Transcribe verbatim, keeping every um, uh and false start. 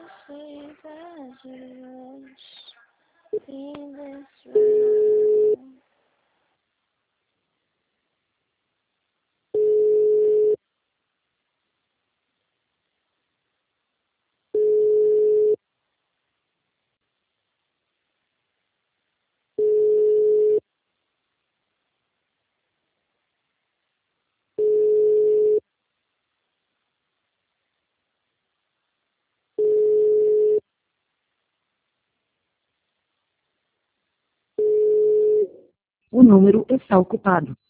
sweet as a rush in this room. O número está ocupado.